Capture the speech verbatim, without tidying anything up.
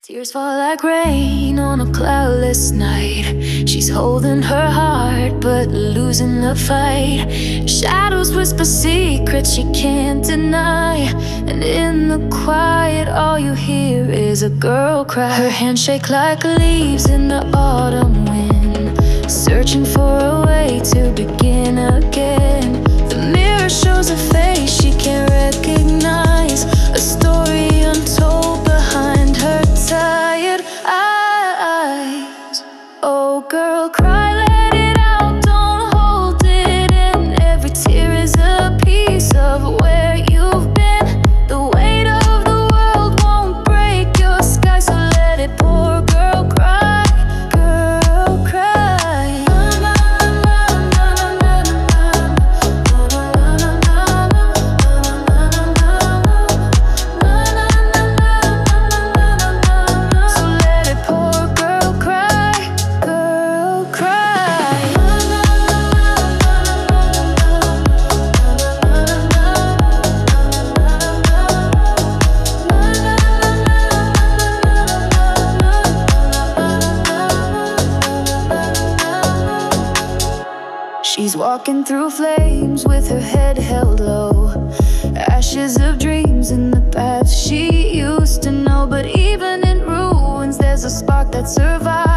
Tears fall like rain on a cloudless night. She's holding her heart but losing the fight. Shadows whisper secrets she can't deny, and in the quiet all you hear is a girl cry. Her hands shake like leaves in the autumn wind, searching for a way to begin again. The mirror shows a face she can't recognize, a story untold behind her tired eyes. Oh girl, cry, let it out, don't hold it in. Every tear is a piece of where you've been. The weight of the world won't break your sky, so let it pour. Girl, cry, girl, cry. So let it pour, girl, cry, girl, cry. She's walking through flames with her head held low, ashes of dreams in the path she used to know. But even in ruins there's a spark that survives.